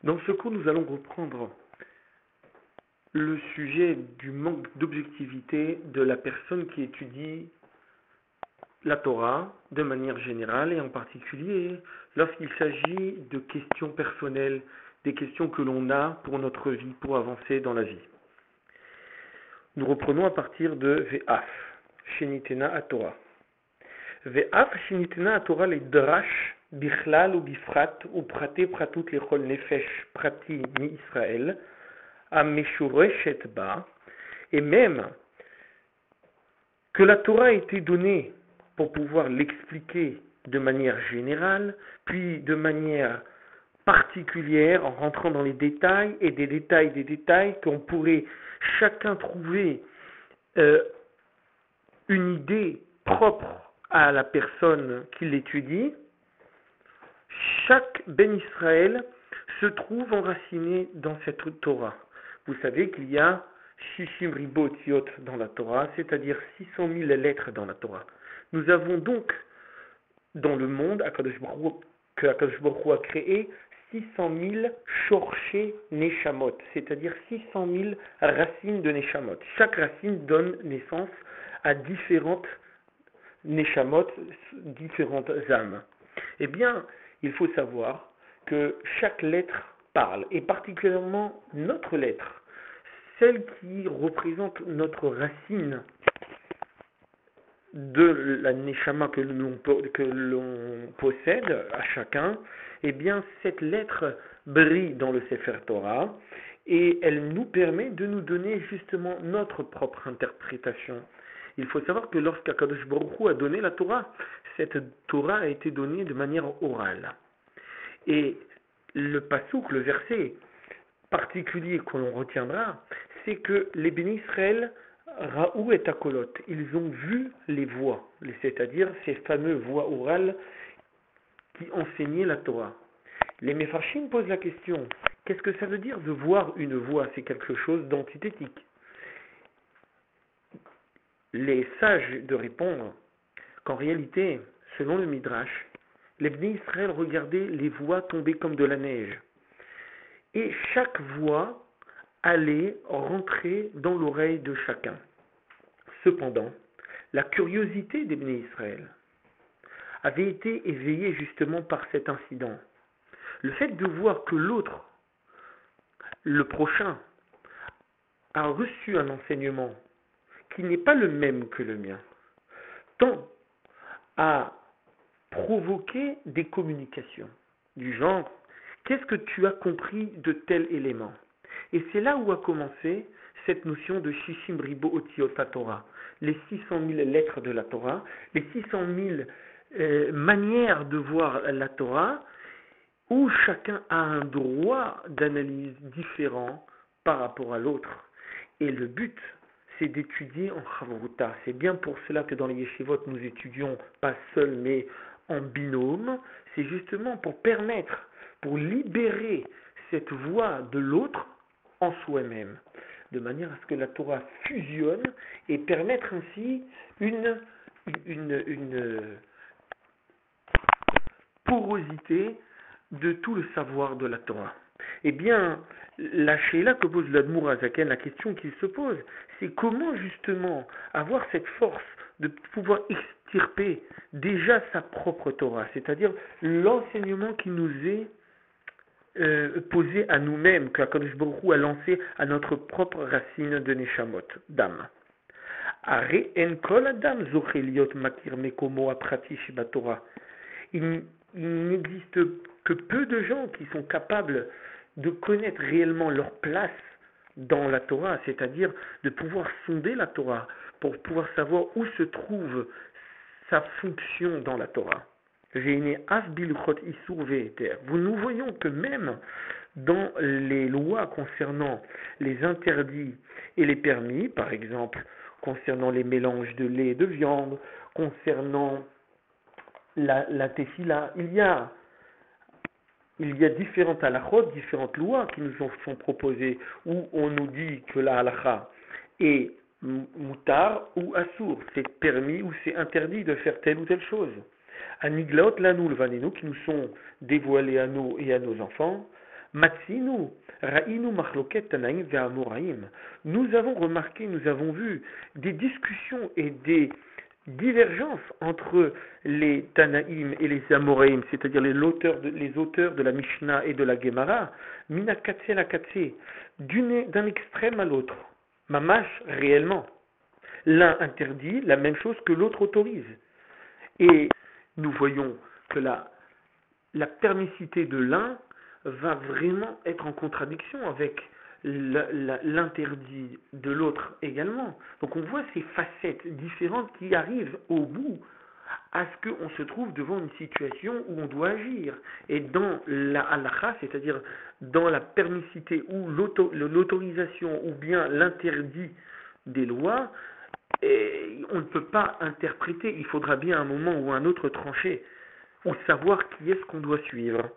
Dans ce cours, nous allons reprendre le sujet du manque d'objectivité de la personne qui étudie la Torah de manière générale et en particulier lorsqu'il s'agit de questions personnelles, des questions que l'on a pour notre vie, pour avancer dans la vie. Nous reprenons à partir de Ve'af, Shenitena à Torah. Ve'af Shenitena à Torah les drash bichlal ou bifrat ou praté pratut lechol nefesh prati mi Israël à meshureshet ba, et même que la Torah a été donnée pour pouvoir l'expliquer de manière générale, puis de manière particulière en rentrant dans les détails et des détails qu'on pourrait chacun trouver une idée propre à la personne qui l'étudie. Chaque Ben Israël se trouve enraciné dans cette Torah. Vous savez qu'il y a Shishim Ribot Yot dans la Torah, c'est-à-dire 600 000 lettres dans la Torah. Nous avons donc dans le monde que Akadosh Baruch Hu a créé 600 000 Shorché Neshamot, c'est-à-dire 600 000 racines de Neshamot. Chaque racine donne naissance à différentes Neshamot, différentes âmes. Eh bien, il faut savoir que chaque lettre parle, et particulièrement notre lettre, celle qui représente notre racine de la Neshama que l'on possède à chacun, eh bien cette lettre brille dans le Sefer Torah et elle nous permet de nous donner justement notre propre interprétation. Il faut savoir que lorsqu'Akadosh Baruch Hu a donné la Torah, cette Torah a été donnée de manière orale. Et le pasouk, le verset particulier que l'on retiendra, c'est que les bénis Israël Raou et Akolot, ils ont vu les voix, c'est-à-dire ces fameuses voix orales qui enseignaient la Torah. Les Mefarshim posent la question, qu'est-ce que ça veut dire de voir une voix? C'est quelque chose d'antithétique. Les sages de répondre qu'en réalité, selon le Midrash, les bénis Israël regardaient les voix tomber comme de la neige. Et chaque voix allait rentrer dans l'oreille de chacun. Cependant, la curiosité des bénis Israël avait été éveillée justement par cet incident. Le fait de voir que l'autre, le prochain, a reçu un enseignement qui n'est pas le même que le mien, tend à provoquer des communications du genre « Qu'est-ce que tu as compris de tel élément ?» Et c'est là où a commencé cette notion de Shishim Ribo Otiot Torah, les 600 000 lettres de la Torah, les 600 000 manières de voir la Torah, où chacun a un droit d'analyse différent par rapport à l'autre. Et le but, c'est d'étudier en Chavruta. C'est bien pour cela que dans les yeshivot, nous étudions pas seuls, mais en binôme. C'est justement pour permettre, pour libérer cette voix de l'autre en soi-même, de manière à ce que la Torah fusionne et permettre ainsi une porosité de tout le savoir de la Torah. Eh bien, la Sheila que pose l'Admour Azaken, la question qu'il se pose, c'est comment justement avoir cette force de pouvoir extirper déjà sa propre Torah, c'est-à-dire l'enseignement qui nous est posé à nous-mêmes, que HaKadosh Baruch Hu a lancé à notre propre racine de Neshamot, d'âme. Il n'existe que peu de gens qui sont capables de connaître réellement leur place dans la Torah, c'est-à-dire de pouvoir sonder la Torah pour pouvoir savoir où se trouve sa fonction dans la Torah. Nous voyons que même dans les lois concernant les interdits et les permis, par exemple, concernant les mélanges de lait et de viande, concernant la tefila, il y a différentes halachot, différentes lois qui nous sont proposées, où on nous dit que la halacha est moutar ou assour, c'est permis ou c'est interdit de faire telle ou telle chose. Aniglaot lanou levanenu, qui nous sont dévoilés à nous et à nos enfants, Matsinu, Ra'inu Machloket Tanaïm Ve'amoraïm. Nous avons remarqué, nous avons vu des discussions et des divergences entre les Tanaïm et les Amoraïm, c'est-à-dire les auteurs de la Mishnah et de la Gemara, Mina Katse la Katse, d'un extrême à l'autre. Mamash, réellement. L'un interdit la même chose que l'autre autorise. Et nous voyons que la permissivité de l'un va vraiment être en contradiction avec l'interdit de l'autre également. Donc on voit ces facettes différentes qui arrivent au bout à ce qu'on se trouve devant une situation où on doit agir. Et dans la halakha, c'est-à-dire dans la permissivité ou l'autorisation ou bien l'interdit des lois, et on ne peut pas interpréter, il faudra bien un moment ou un autre trancher, ou savoir qui est-ce qu'on doit suivre.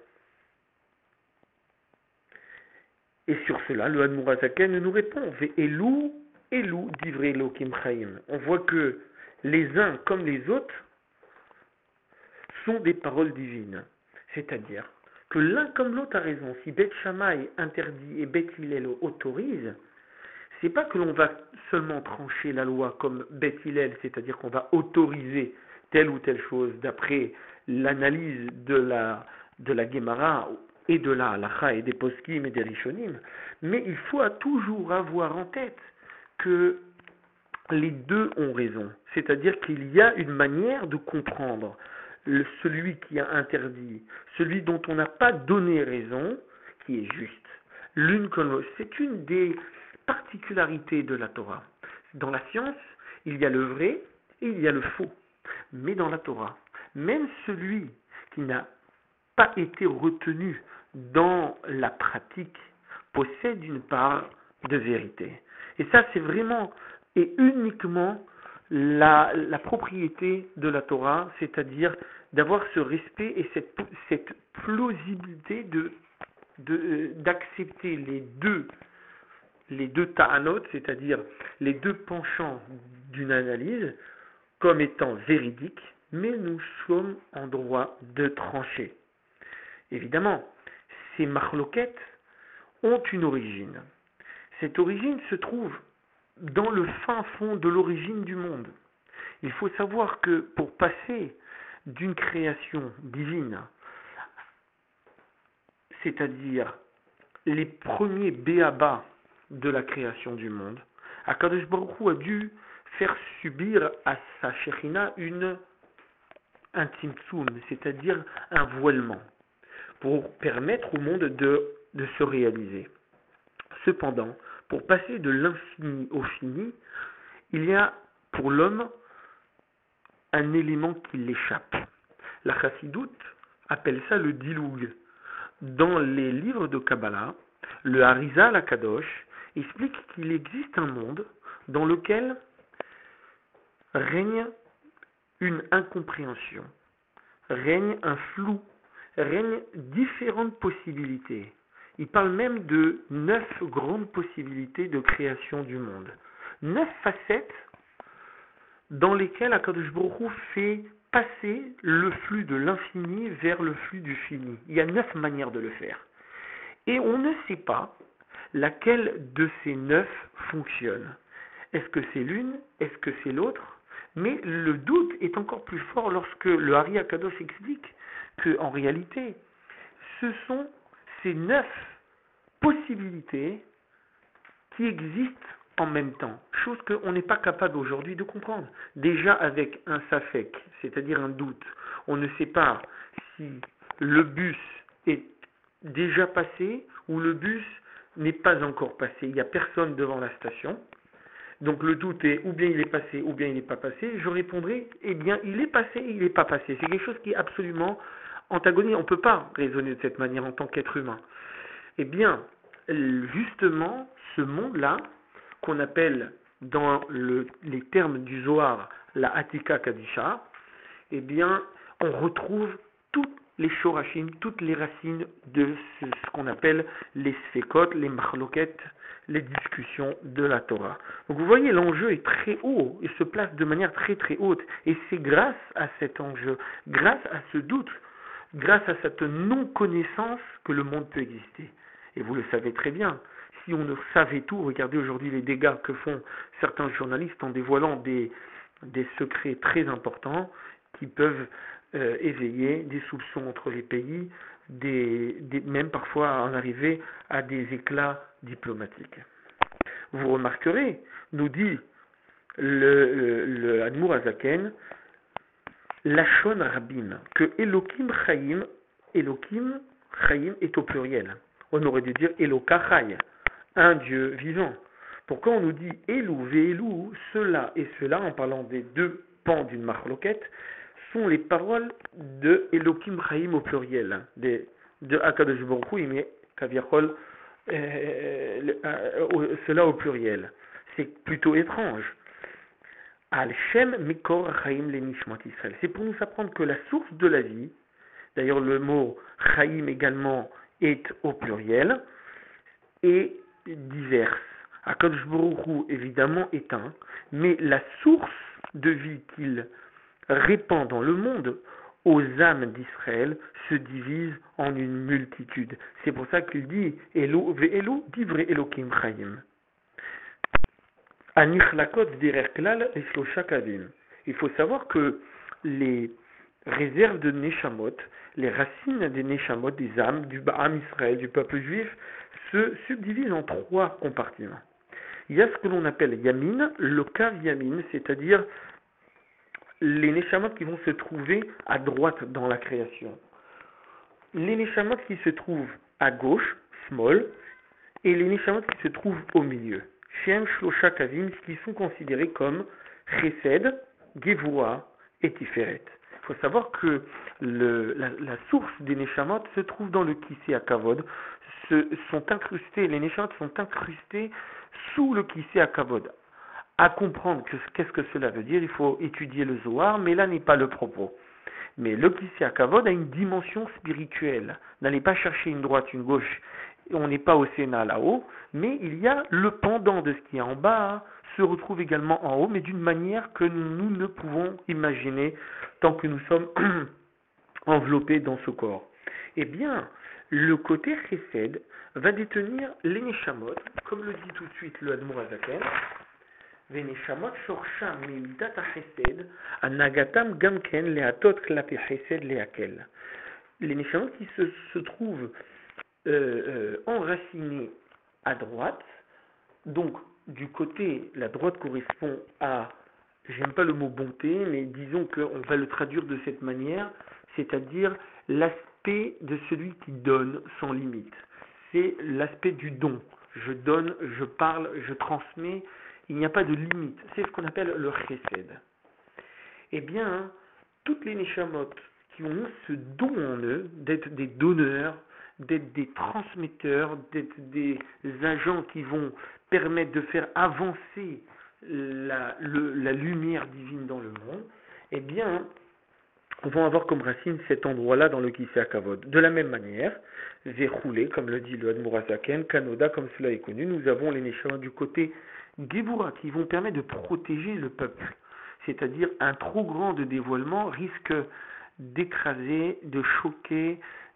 Et sur cela, le Admour Hazaken nous répond, Ve'elu, Elu, divrei Elokim Chaim. On voit que les uns comme les autres sont des paroles divines. C'est-à-dire que l'un comme l'autre a raison. Si Beth Shammai interdit et Beth Hillel autorise, c'est pas que l'on va seulement trancher la loi comme Beth Hillel, c'est-à-dire qu'on va autoriser telle ou telle chose d'après l'analyse de la Gemara et de la Halacha et des Poskim et des Rishonim, mais il faut toujours avoir en tête que les deux ont raison, c'est-à-dire qu'il y a une manière de comprendre celui qui a interdit, celui dont on n'a pas donné raison, qui est juste. L'une comme l'autre, c'est une des particularités de la Torah. Dans la science, il y a le vrai et il y a le faux. Mais dans la Torah, même celui qui n'a pas été retenu dans la pratique possède une part de vérité. Et ça, c'est vraiment et uniquement la propriété de la Torah, c'est-à-dire d'avoir ce respect et cette plausibilité d'accepter les deux ta'anot, c'est-à-dire les deux penchants d'une analyse, comme étant véridiques, mais nous sommes en droit de trancher. Évidemment, ces marloquettes ont une origine. Cette origine se trouve dans le fin fond de l'origine du monde. Il faut savoir que pour passer d'une création divine, c'est-à-dire les premiers béabas de la création du monde, Akadosh Baruch Hu a dû faire subir à sa Shekhinah un tzimtzum, c'est-à-dire un voilement, pour permettre au monde de se réaliser. Cependant, pour passer de l'infini au fini, il y a pour l'homme un élément qui l'échappe. La Chassidoute appelle ça le diloug. Dans les livres de Kabbalah, le Harizal HaKadosh explique qu'il existe un monde dans lequel règne une incompréhension, règne un flou, règne différentes possibilités. Il parle même de 9 grandes possibilités de création du monde. 9 facettes dans lesquelles Akadosh Baruch Hu fait passer le flux de l'infini vers le flux du fini. Il y a 9 manières de le faire. Et on ne sait pas laquelle de ces 9 fonctionne. Est-ce que c'est l'une? Est-ce que c'est l'autre? Mais le doute est encore plus fort lorsque le Hari HaKadosh explique qu'en réalité, ce sont ces 9 possibilités qui existent en même temps, chose qu'on n'est pas capable aujourd'hui de comprendre. Déjà avec un safek, c'est-à-dire un doute, on ne sait pas si le bus est déjà passé ou le bus n'est pas encore passé. Il n'y a personne devant la station. Donc le doute est ou bien il est passé ou bien il n'est pas passé. Je répondrai, eh bien il est passé et il n'est pas passé. C'est quelque chose qui est absolument antagonique. On ne peut pas raisonner de cette manière en tant qu'être humain. Eh bien, justement, ce monde-là, qu'on appelle dans les termes du Zohar la Atika Kadisha, eh bien, on retrouve toutes les shorashim, toutes les racines de ce qu'on appelle les sfekot, les marloquettes, les discussions de la Torah. Donc vous voyez, l'enjeu est très haut, il se place de manière très très haute, et c'est grâce à cet enjeu, grâce à ce doute, grâce à cette non-connaissance que le monde peut exister. Et vous le savez très bien. Si on ne savait tout, regardez aujourd'hui les dégâts que font certains journalistes en dévoilant des secrets très importants qui peuvent éveiller des soupçons entre les pays, même parfois en arriver à des éclats diplomatiques. Vous remarquerez, nous dit le Admour Azaken, Lachon Rabim, que Elohim Chaim est au pluriel. On aurait dû dire Eloka Chai, un Dieu vivant. Pourquoi on nous dit Elou, Ve'elou, cela et cela, en parlant des deux pans d'une marloquette, sont les paroles de Elohim Chaim au pluriel, de Akadosh Baruch Hu, mais Kaviachol, cela au pluriel. C'est plutôt étrange. Al-Shem Mikor Chaim Lenishmat Israël. C'est pour nous apprendre que la source de la vie, d'ailleurs le mot Chaim également est au pluriel, est diverse. Akadosh Baruch Hu évidemment est un, mais la source de vie qu'il répand dans le monde aux âmes d'Israël se divise en une multitude. C'est pour ça qu'il dit Elo ve'elo divrei Elokim Chaim. Il faut savoir que les réserves de Neshamot, les racines des Neshamot, des âmes du Ba'am Israël, du peuple juif, se subdivisent en trois compartiments. Il y a ce que l'on appelle Yamin, le Kav Yamin, c'est-à-dire les Neshamot qui vont se trouver à droite dans la création. Les Neshamot qui se trouvent à gauche, Small, et les Neshamot qui se trouvent au milieu. Shem Shlosha Kavim, qui sont considérés comme Chesed, Gevura et Tiferet. Il faut savoir que la source des Neshamot se trouve dans le Kisei Akavod. Les Neshamot sont incrustés sous le Kisei Akavod. À comprendre qu'est-ce que cela veut dire, il faut étudier le Zohar, mais là n'est pas le propos. Mais le Kisei Akavod a une dimension spirituelle. N'allez pas chercher une droite, une gauche. On n'est pas au Sénat là-haut, mais il y a le pendant de ce qui est en bas, se retrouve également en haut, mais d'une manière que nous ne pouvons imaginer tant que nous sommes enveloppés dans ce corps. Eh bien, le côté Chesed va détenir les Neshamot, comme le dit tout de suite le Admour Azaken, les Neshamot shorsham midat ha-Chesed, anagatam gamken lehatot klapi Chesed lehakel. Les Neshamot qui se trouvent enracinés à droite, donc du côté, la droite correspond à, j'aime pas le mot bonté, mais disons qu'on va le traduire de cette manière, c'est-à-dire l'aspect de celui qui donne sans limite. C'est l'aspect du don. Je donne, je parle, je transmets, il n'y a pas de limite. C'est ce qu'on appelle le chesed. Eh bien, toutes les neshamot qui ont ce don en eux, d'être des donneurs, d'être des transmetteurs, d'être des agents qui vont permettre de faire avancer la lumière divine dans le monde, eh bien, vont avoir comme racine cet endroit-là dans le Kisei Akavod. De la même manière, Vechoulé, comme le dit le Admour Azaken, Kanoda, comme cela est connu, nous avons les Neshamot du côté Gevura qui vont permettre de protéger le peuple. C'est-à-dire un trop grand de dévoilement risque d'écraser, de choquer,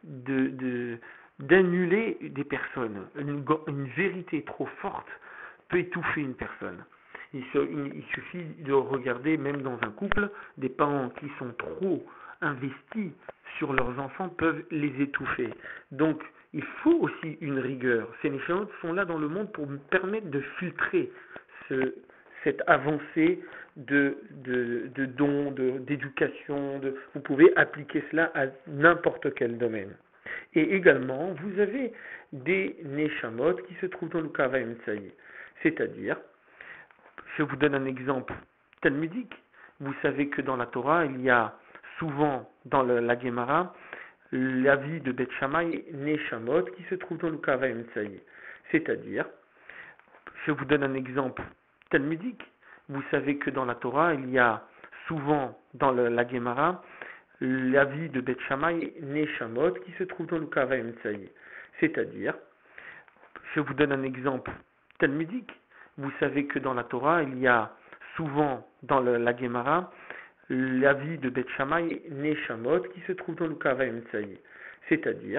d'annuler des personnes. Une vérité trop forte peut étouffer une personne. Il suffit de regarder, même dans un couple, des parents qui sont trop investis sur leurs enfants peuvent les étouffer. Donc, il faut aussi une rigueur. Ces Neshamot sont là dans le monde pour permettre de filtrer cette avancée de dons, d'éducation. Vous pouvez appliquer cela à n'importe quel domaine. Et également, vous avez des Neshamot qui se trouvent dans le Kava Emtsaï. C'est-à-dire, je vous donne un exemple talmudique. Vous savez que dans la Torah, il y a souvent dans la Gemara l'avis de Beth Shammai Neshamot qui se trouve dans le Kava Emtsaï. C'est-à-dire, je vous donne un exemple talmudique. Vous savez que dans la Torah, il y a souvent dans la Gemara l'avis de Beth Shammai Neshamot qui se trouve dans le Kava Emtsaï. C'est-à-dire, je vous donne un exemple talmudique. Vous savez que dans la Torah, il y a souvent dans la Gemara l'avis de Beth Shammai Neshamot qui se trouve dans le Kava Emtsaï. C'est-à-dire,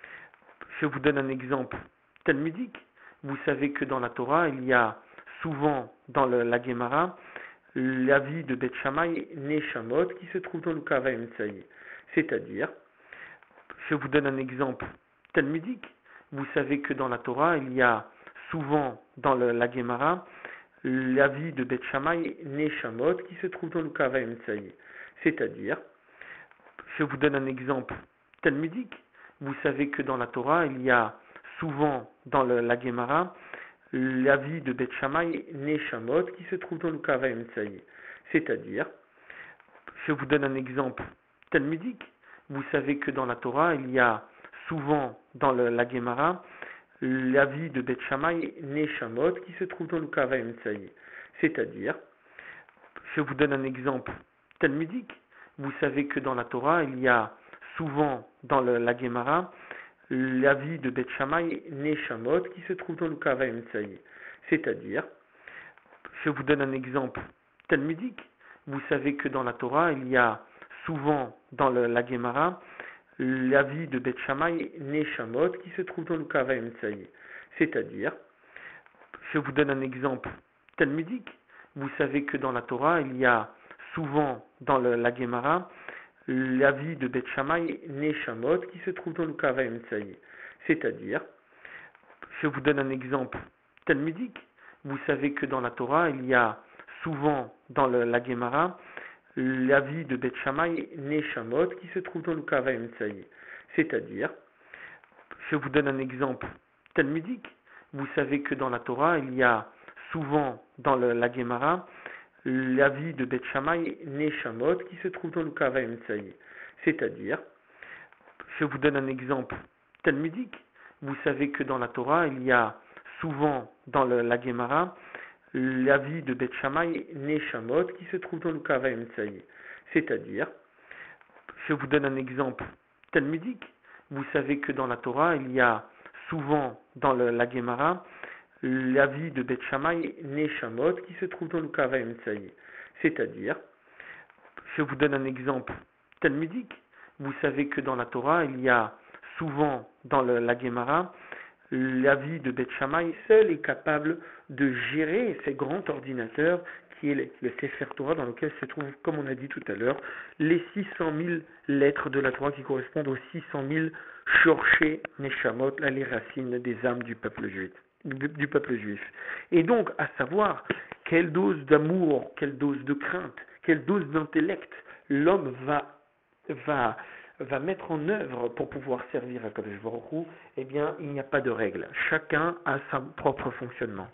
je vous donne un exemple talmudique. Vous savez que dans la Torah, il y a souvent dans la Gemara l'avis de Beth Shammai Neshamot qui se trouve dans le Kava Emtsaï. C'est-à-dire, je vous donne un exemple talmudique. Vous savez que dans la Torah, il y a souvent dans la Gemara l'avis de Beth Shammai Neshamot qui se trouve dans le Kava Emtsaï. C'est-à-dire, je vous donne un exemple talmudique. Vous savez que dans la Torah, il y a souvent dans la Gemara l'avis de Beth Shammai Neshamot qui se trouve dans le Kava Emtsaï. C'est-à-dire, je vous donne un exemple talmudique. Vous savez que dans la Torah, il y a souvent dans la Gemara l'avis de Beth Shammai Neshamot qui se trouve dans le Kava Emtsaï. C'est-à-dire, je vous donne un exemple talmudique. Vous savez que dans la Torah, il y a souvent dans la Gemara l'avis de Beth Shammai Neshamot qui se trouve dans le Kava Emtsaï. C'est-à-dire, je vous donne un exemple talmudique. Vous savez que dans la Torah, il y a souvent dans la Gemara l'avis de Beth Shammai Neshamot qui se trouve dans le Kava Emtsaï. C'est-à-dire, je vous donne un exemple talmudique. Vous savez que dans la Torah, il y a souvent dans la Gemara l'avis de Beth Shammai Neshamot qui se trouve dans le Kava Emtsaï. C'est-à-dire, je vous donne un exemple talmudique. Vous savez que dans la Torah, il y a souvent dans la Gemara l'avis de Beth Shammai Neshamot qui se trouve dans le Kava Emtsaï. C'est-à-dire, je vous donne un exemple talmudique. Vous savez que dans la Torah, il y a souvent dans la Gemara l'avis de Beth Shammai Neshamot qui se trouve dans le Kava Emtsaï. C'est-à-dire, je vous donne un exemple talmudique. Vous savez que dans la Torah, il y a souvent dans la Gemara l'avis de Beth Shammai Neshamot qui se trouve dans le Kava Emtsaï. C'est-à-dire, je vous donne un exemple talmudique. Vous savez que dans la Torah, il y a souvent dans la Gemara l'avis de Beth Shammai Neshamot qui se trouve dans le Kava Emtsaï. C'est-à-dire, je vous donne un exemple talmudique. Vous savez que dans la Torah, il y a souvent dans la Gemara l'avis de Beth Shammai seul est capable de gérer ces grands ordinateurs qui est le Sefer Torah dans lequel se trouvent, comme on a dit tout à l'heure, les 600 000 lettres de la Torah qui correspondent aux 600 000 Shorché Neshamot, là les racines des âmes du peuple juif. Et donc, à savoir, quelle dose d'amour, quelle dose de crainte, quelle dose d'intellect l'homme va mettre en œuvre pour pouvoir servir à Kadosh Baruch Hu, eh bien, il n'y a pas de règle. Chacun a son propre fonctionnement.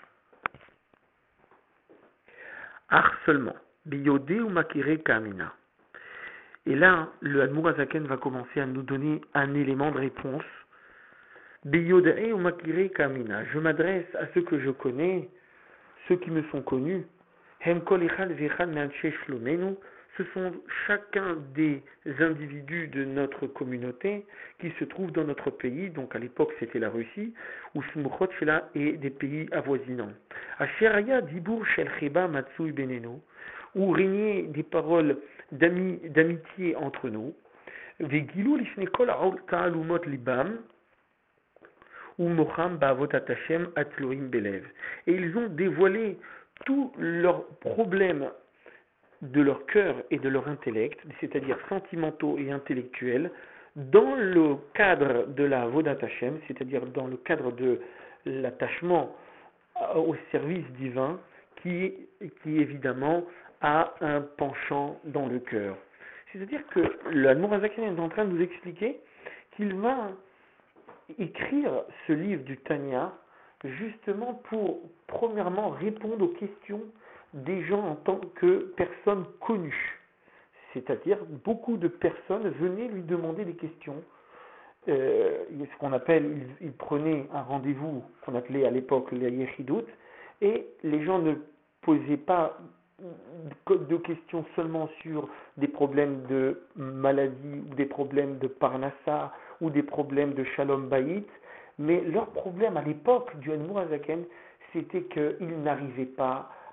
Harcèlement. Biyodé ou makire kamina. Et là, le Admour Azaken va commencer à nous donner un élément de réponse. Biyodé ou makire kamina. Je m'adresse à ceux que je connais, ceux qui me sont connus. Hem kol echad vechad me'anshe shlomenu. Ce sont chacun des individus de notre communauté qui se trouvent dans notre pays, donc à l'époque c'était la Russie, ou Smuchot Shela et des pays avoisinants. Asheraya Dibur Shel Cheba Matsui Benenu, où régnaient des paroles d'amitié entre nous, Vegilu Lifnekol Ta'alumot Libam, ou Mocham Ba'avot Atashem Atloim Belev. Et ils ont dévoilé tous leurs problèmes de leur cœur et de leur intellect, c'est-à-dire sentimentaux et intellectuels, dans le cadre de la Avodat Hashem, c'est-à-dire dans le cadre de l'attachement au service divin, qui évidemment a un penchant dans le cœur. C'est-à-dire que l'Admour Azaken est en train de nous expliquer qu'il va écrire ce livre du Tanya justement pour, premièrement, répondre aux questions des gens en tant que personnes connues. C'est-à-dire, beaucoup de personnes venaient lui demander des questions. Ce qu'on appelle, il prenait un rendez-vous qu'on appelait à l'époque les Yechidot, et les gens ne posaient pas de questions seulement sur des problèmes de maladie, ou des problèmes de Parnassa, ou des problèmes de Shalom Bayit, mais leur problème à l'époque du Admour Azaken, c'était qu'ils n'arrivaient pas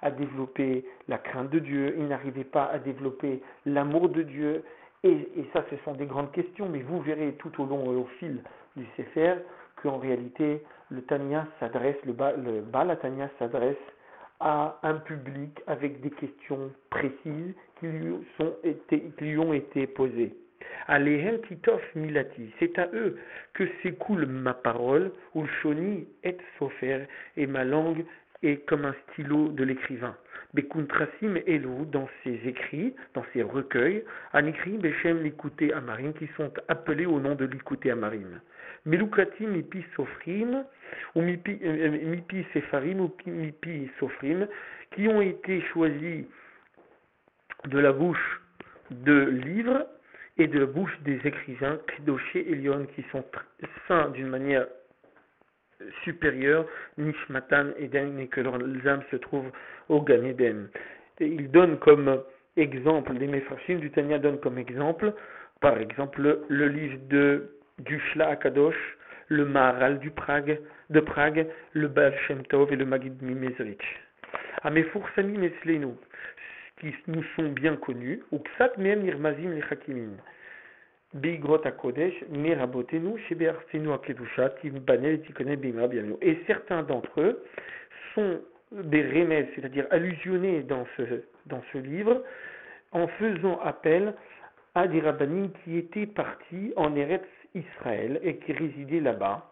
à développer la crainte de Dieu, il n'arrivait pas à développer l'amour de Dieu. Et ça, ce sont des grandes questions, mais vous verrez tout au long, au fil du Sefer, qu'en réalité, le Baal HaTanya s'adresse à un public avec des questions précises qui lui ont été posées. Alehem titof milati, c'est à eux que s'écoule ma parole, ulshoni et sofer, et ma langue est comme un stylo de l'écrivain. Bekuntrasim elu, dans ses écrits, dans ses recueils, anikri bechem l'écouté amarim, qui sont appelés au nom de l'écouté amarim. Melukatim mipi sofrim, ou mipi sefarim, ou mipi sofrim, qui ont été choisis de la bouche de livres et de la bouche des écrivains, Kedoshé et Lyon, qui sont saints d'une manière supérieure, Nishmatan Eden, et que leurs âmes se trouvent au Gan Eden. Et il donne comme exemple, les Mefarshim du Tanya donnent comme exemple, par exemple, le livre du Shla Akadosh, le Maharal de Prague, le Baal Shem Tov et le Magid Mimezrich. Amefour Sami Meslenu, qui nous sont bien connus, ou Ksat Mehem Nirmazim Lechakimin. Beigrot HaKodesh, Merabotenu, Shebearsenu HaKedusha, Timbanel, Tikone, Bima, Biamio. Et certains d'entre eux sont des remèdes, c'est-à-dire allusionnés dans ce livre, en faisant appel à des rabbinim qui étaient partis en Eretz Israël et qui résidaient là-bas.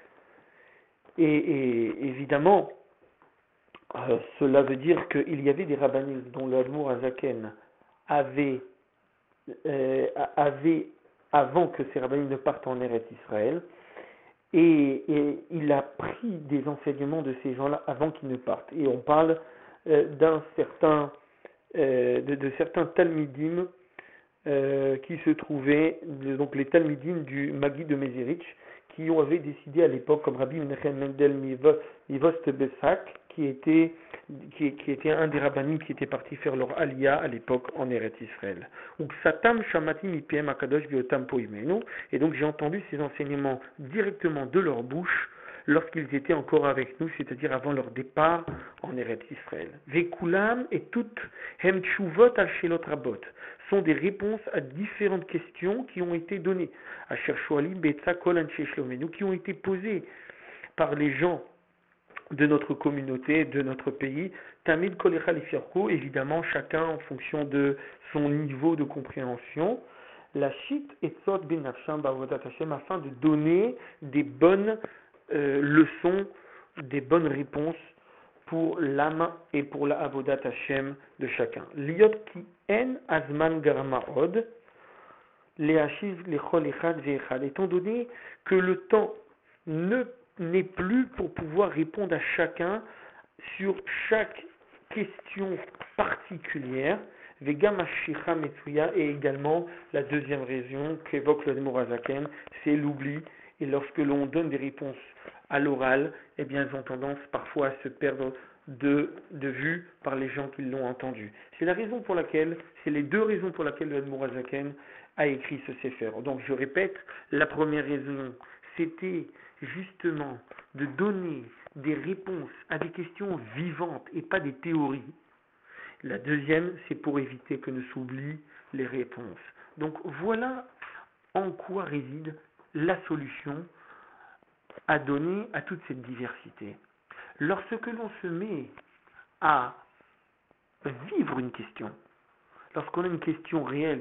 Et évidemment, cela veut dire qu'il y avait des rabbinim dont l'Admour Azaken avait avant que ces rabbinim ne partent en Eretz Israël, et il a pris des enseignements de ces gens-là avant qu'ils ne partent. Et on parle de certains talmidim qui se trouvaient, donc les talmidim du Magi de Mezerich, qui avaient décidé à l'époque, comme Rabbi Menachem Mendel Mivost Besak, qui était un des rabbinim qui était parti faire leur aliyah à l'époque en Eretz Israël. Et donc j'ai entendu ces enseignements directement de leur bouche lorsqu'ils étaient encore avec nous, c'est-à-dire avant leur départ en Eretz Israël. Vekulam et toutes hem tshuvot al shelot rabot sont des réponses à différentes questions qui ont été données. Asher shoalim be'etza kol anshe shlomenu, qui ont été posées par les gens de notre communauté, de notre pays, Tamid Kolecha Lifirko, évidemment chacun en fonction de son niveau de compréhension, la Shit et Tzot Ben Nafsham Bavodat Hashem, afin de donner des bonnes leçons, des bonnes réponses pour l'âme et pour la Avodat Hashem de chacun. Liot ki en azman garama od, le'ashiv lechol echad ve'echad, étant donné que le temps n'est plus pour pouvoir répondre à chacun sur chaque question particulière. Vegam Ashicha Metsuya, et également la deuxième raison qu'évoque le Mourazaken, c'est l'oubli. Et lorsque l'on donne des réponses à l'oral, eh bien, elles ont tendance parfois à se perdre de vue par les gens qui l'ont entendu. C'est les deux raisons pour lesquelles le Mourazaken a écrit ce Sefer. Donc je répète, la première raison, c'était justement de donner des réponses à des questions vivantes et pas des théories. La deuxième, c'est pour éviter que ne s'oublient les réponses. Donc voilà en quoi réside la solution à donner à toute cette diversité. Lorsque l'on se met à vivre une question, lorsqu'on a une question réelle,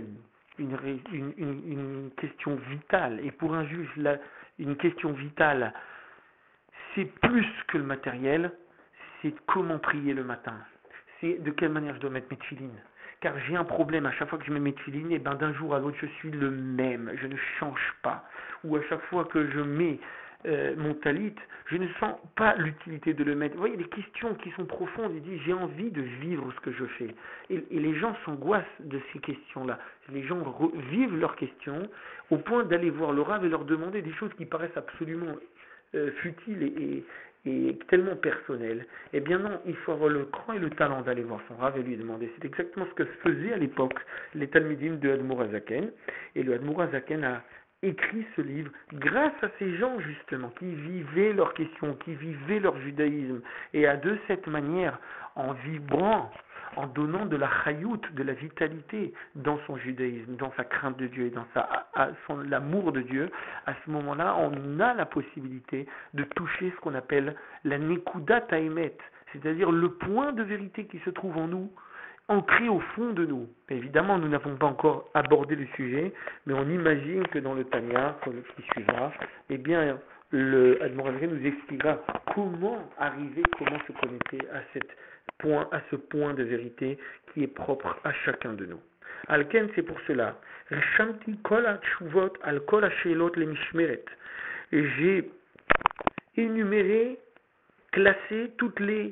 une question vitale, et pour un juge, une question vitale, c'est plus que le matériel, c'est comment prier le matin, c'est de quelle manière je dois mettre mes tefilines. Car j'ai un problème, à chaque fois que je mets mes tefilines, et d'un jour à l'autre je suis le même, je ne change pas. Ou à chaque fois que je mets mon talit, je ne sens pas l'utilité de le mettre. Vous voyez, des questions qui sont profondes, il dit j'ai envie de vivre ce que je fais. Et les gens s'angoissent de ces questions-là. Les gens vivent leurs questions au point d'aller voir le Rav et leur demander des choses qui paraissent absolument futiles et tellement personnelles. Eh bien non, il faut avoir le cran et le talent d'aller voir son Rav et lui demander. C'est exactement ce que faisaient à l'époque les Talmidim de Admour Hazaken. Et le Admour Hazaken écrit ce livre grâce à ces gens justement qui vivaient leurs questions, qui vivaient leur judaïsme et de cette manière, en vibrant, en donnant de la chayout, de la vitalité dans son judaïsme, dans sa crainte de Dieu et dans l'amour de Dieu, à ce moment-là, on a la possibilité de toucher ce qu'on appelle la nekudat haemet, c'est-à-dire le point de vérité qui se trouve en nous, ancré au fond de nous. Évidemment, nous n'avons pas encore abordé le sujet, mais on imagine que dans le Tanya, qui suivra, eh bien, le Admor Azraël nous expliquera comment arriver, comment se connecter à ce point de vérité qui est propre à chacun de nous. Alken, c'est pour cela. Reshamti kol ha-tshuvot al kol ha-sheilot le-mishmeret. J'ai énuméré, classé toutes les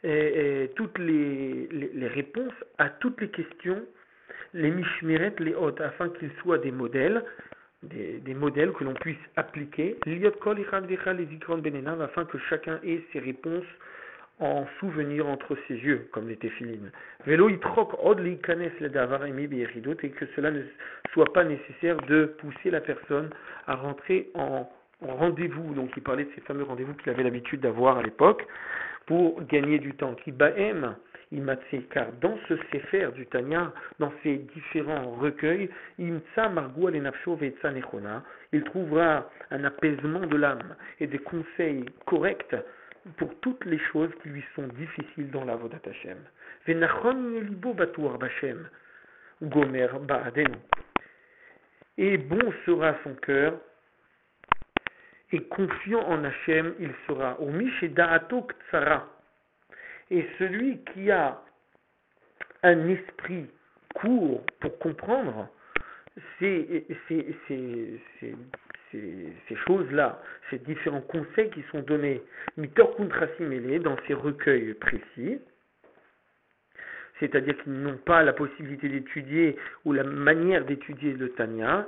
réponses à toutes les questions, les mishmeret, les hot, afin qu'ils soient des modèles, des modèles que l'on puisse appliquer, liot kol ichad vechad les zikron benenav, afin que chacun ait ses réponses en souvenir entre ses yeux, comme les téphilines. Velo itrok od leikanes le davar emi beyeridot, et que cela ne soit pas nécessaire de pousser la personne à rentrer en rendez-vous. Donc il parlait de ces fameux rendez-vous qu'il avait l'habitude d'avoir à l'époque pour gagner du temps. Qui baem imatse, car dans ce sefer du Tanya, dans ces différents recueils, imtsa margou ale nafsho ve'etza nechona, il trouvera un apaisement de l'âme et des conseils corrects pour toutes les choses qui lui sont difficiles dans la Vodat Hashem. Venachon yelibo batuar b'Hashem, gomer ba'adenu. Et bon sera son cœur, et confiant en Hachem, il sera. Au Mish Da'ato Ktsara. Et celui qui a un esprit court pour comprendre ces choses-là, ces différents conseils qui sont donnés, Mitor Kuntrasim Ele, dans ces recueils précis, c'est-à-dire qu'ils n'ont pas la possibilité d'étudier ou la manière d'étudier le Tanya,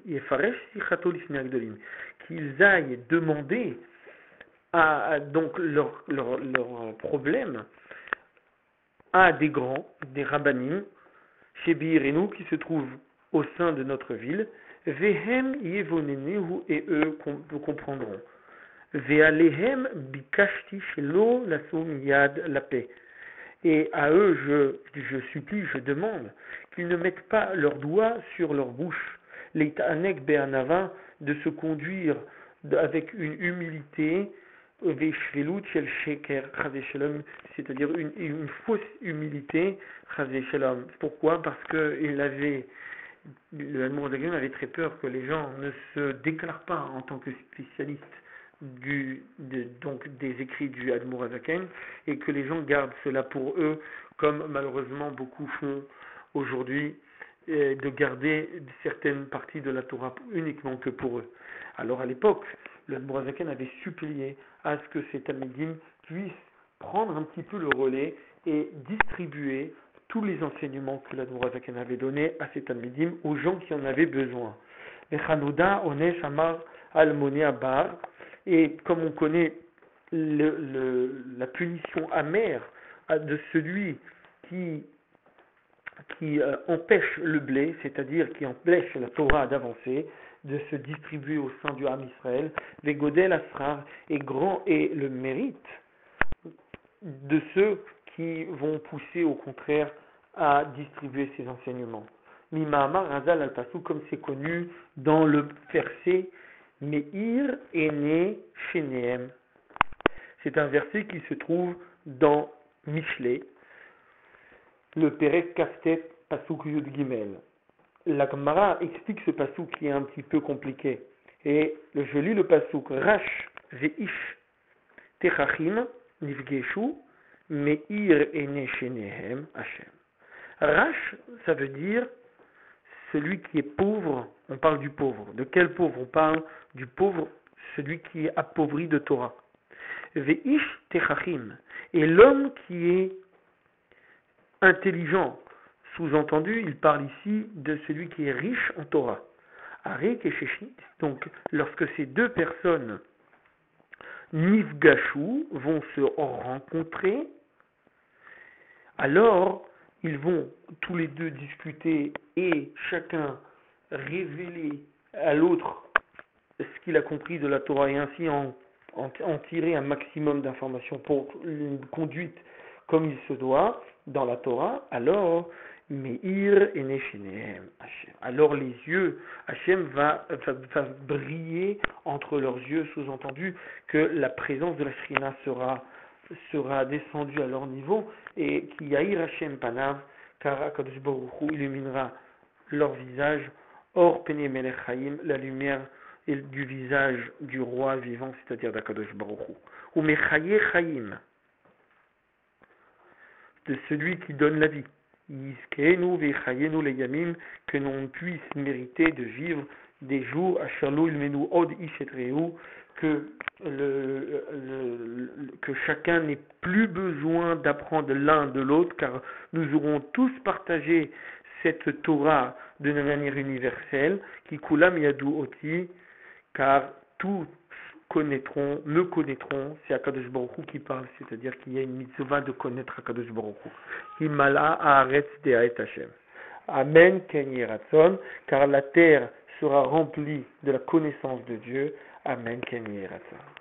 qu'ils aillent demander donc leur problème à des grands, des rabbanim, chez Birenu, qui se trouvent au sein de notre ville, Vehem yevonenu, et eux comprendront. Vealehem bikashti shelo lasom yad la paix. Et à eux, je supplie, je demande qu'ils ne mettent pas leurs doigts sur leur bouche, les ta'anek be'anava, de se conduire avec une humilité, c'est-à-dire une fausse humilité. Pourquoi? Parce que le Admor Azraël avait très peur que les gens ne se déclarent pas en tant que spécialistes donc des écrits du Admor Azraël, et que les gens gardent cela pour eux, comme malheureusement beaucoup font aujourd'hui, de garder certaines parties de la Torah uniquement que pour eux. Alors à l'époque, le Admor Azraël avait supplié à ce que ces Talmidim puissent prendre un petit peu le relais et distribuer tous les enseignements que l'Admor Azraël avait donnés à ces Talmidim aux gens qui en avaient besoin. Et comme on connaît la punition amère de celui qui empêche le blé, c'est-à-dire qui empêche la Torah d'avancer, de se distribuer au sein du Ham Israël, Vegodel Asrar, est grand et le mérite de ceux qui vont pousser au contraire à distribuer ces enseignements. Mima'amar Razal al-Pasou, comme c'est connu dans le verset Meir Ene Sheneem. C'est un verset qui se trouve dans Mishlei, le Perek Kaftet Pasuk Yud Gimel. La Gemara explique ce pasuk qui est un petit peu compliqué. Et je lis le pasuk Rash Veish Techachim Nifgeshu Meir Ene Shenehem Hashem. Rash, ça veut dire celui qui est pauvre. On parle du pauvre. De quel pauvre? On parle du pauvre, celui qui est appauvri de Torah. Veish Techachim. Et l'homme qui est intelligent. Sous-entendu, il parle ici de celui qui est riche en Torah. Arik et Sheshit, donc lorsque ces deux personnes Nifgashu vont se rencontrer, alors ils vont tous les deux discuter et chacun révéler à l'autre ce qu'il a compris de la Torah et ainsi en tirer un maximum d'informations pour une conduite comme il se doit dans la Torah, alors Meir et Neshinem Hachem. Alors les yeux, Hachem va briller entre leurs yeux, sous-entendu que la présence de la Shrina sera descendue à leur niveau et qui Yair Hachem Panav, car Akadosh Baruch Hu illuminera leur visage, Or Pene Melech Chaim, la lumière du visage du roi vivant, c'est-à-dire d'Akadosh Baruch Hu. Ou Mechaye Chaim, de celui qui donne la vie. Yizkenu vechayenu leyamim, que l'on puisse mériter de vivre des jours à Shalou ilmenu od ishetreu, que chacun n'ait plus besoin d'apprendre l'un de l'autre, car nous aurons tous partagé cette Torah de manière universelle, qui kulam yadu oti, car tous me connaîtront, c'est Akadosh Baruch Hu qui parle, c'est-à-dire qu'il y a une mitzvah de connaître Akadosh Baruch Hu. Himala haaretz de'aet Hashem. Amen ken yiratzon, car la terre sera remplie de la connaissance de Dieu. Amen ken yiratzon.